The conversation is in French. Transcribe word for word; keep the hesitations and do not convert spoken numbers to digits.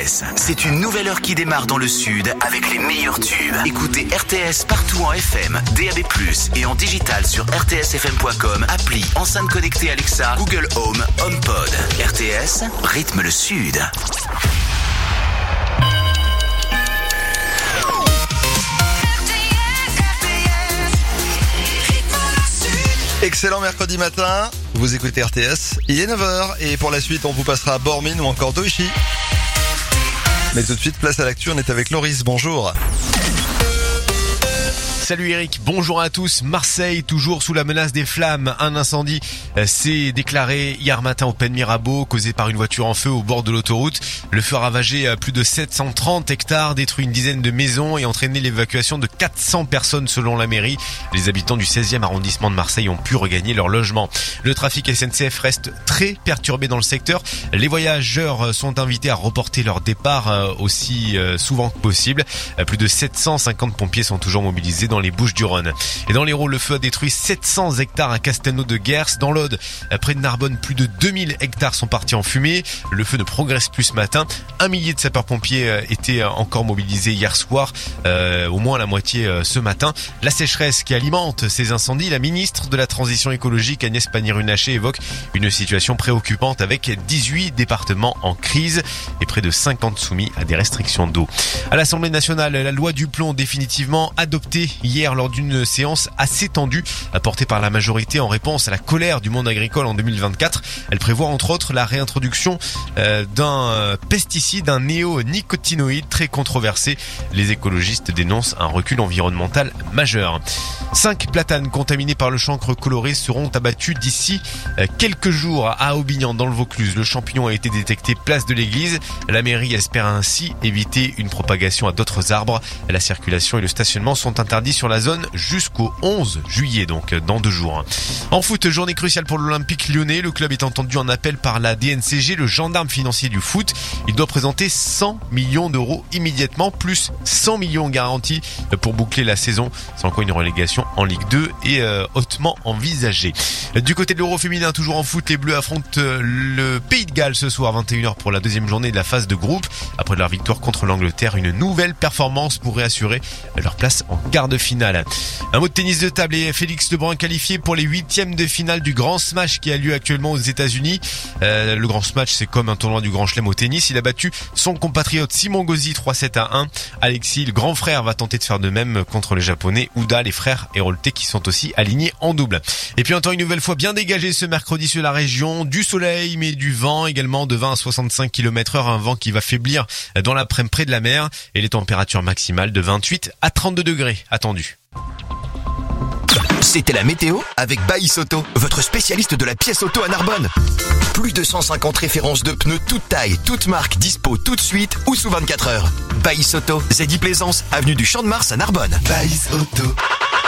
S. C'est une nouvelle heure qui démarre dans le sud avec les meilleurs tubes. Écoutez R T S partout en F M, D A B plus, et en digital sur r t s f m point com, appli, enceinte connectée Alexa, Google Home, HomePod. R T S, rythme le sud. Excellent mercredi matin, vous écoutez R T S, il est neuf heures et pour la suite on vous passera Bormin ou encore Doichi. Mais tout de suite place à l'actu, on est avec Loris, bonjour. Salut Eric, bonjour à tous. Marseille, toujours sous la menace des flammes. Un incendie s'est déclaré hier matin au Pen Mirabeau, causé par une voiture en feu au bord de l'autoroute. Le feu a ravagé plus de sept cent trente hectares, détruit une dizaine de maisons et entraîné l'évacuation de quatre cents personnes selon la mairie. Les habitants du seizième arrondissement de Marseille ont pu regagner leur logement. Le trafic S N C F reste très perturbé dans le secteur. Les voyageurs sont invités à reporter leur départ aussi souvent que possible. Plus de sept cent cinquante pompiers sont toujours mobilisés dans dans les Bouches-du-Rhône. Et dans l'Hérault, le feu a détruit sept cents hectares à Castelnau-de-Guers. Dans l'Aude, près de Narbonne, plus de deux mille hectares sont partis en fumée. Le feu ne progresse plus ce matin. Un millier de sapeurs-pompiers étaient encore mobilisés hier soir, euh, au moins la moitié euh, ce matin. La sécheresse qui alimente ces incendies, la ministre de la Transition écologique Agnès Pannier-Runacher évoque une situation préoccupante avec dix-huit départements en crise et près de cinquante soumis à des restrictions d'eau. À l'Assemblée nationale, la loi du plomb définitivement adoptée hier lors d'une séance assez tendue, apportée par la majorité en réponse à la colère du monde agricole en deux mille vingt-quatre. Elle prévoit entre autres la réintroduction euh, d'un euh, pesticide, un néonicotinoïde très controversé. Les écologistes dénoncent un recul environnemental majeur. Cinq platanes contaminés par le chancre coloré seront abattus d'ici euh, quelques jours à Aubignan dans le Vaucluse. Le champignon a été détecté place de l'église. La mairie espère ainsi éviter une propagation à d'autres arbres. La circulation et le stationnement sont interdits sur la zone jusqu'au onze juillet, donc dans deux jours. En foot, journée cruciale pour l'Olympique lyonnais. Le club est entendu en appel par la D N C G, le gendarme financier du foot. Il doit présenter cent millions d'euros immédiatement, plus cent millions garantis pour boucler la saison, sans quoi une relégation en Ligue deux est euh, hautement envisagée. Du côté de l'Euro féminin, toujours en foot, les Bleus affrontent le Pays de Galles ce soir, vingt et une heures, pour la deuxième journée de la phase de groupe. Après leur victoire contre l'Angleterre, une nouvelle performance pourrait assurer leur place en quart de finale. Un mot de tennis de table et Félix Lebrun qualifié pour les huitièmes de finale du Grand Smash qui a lieu actuellement aux États-Unis. Euh, le Grand Smash, c'est comme un tournoi du Grand Chelem au tennis. Il a battu son compatriote Simon Gauzy trois sept à un. Alexis, le grand frère, va tenter de faire de même contre les Japonais Uda, les frères Hérolte qui sont aussi alignés en double. Et puis encore une nouvelle fois bien dégagé ce mercredi sur la région. Du soleil mais du vent également de vingt à soixante-cinq kilomètres heure. Un vent qui va faiblir dans l'après-midi près de la mer. Et les températures maximales de vingt-huit à trente-deux degrés attendues. C'était la météo avec Baïs Auto, votre spécialiste de la pièce auto à Narbonne. Plus de cent cinquante références de pneus toutes tailles, toutes marques, dispo tout de suite ou sous vingt-quatre heures. Baïs Auto, Zeddy Plaisance, avenue du Champ de Mars à Narbonne. Baïs Auto.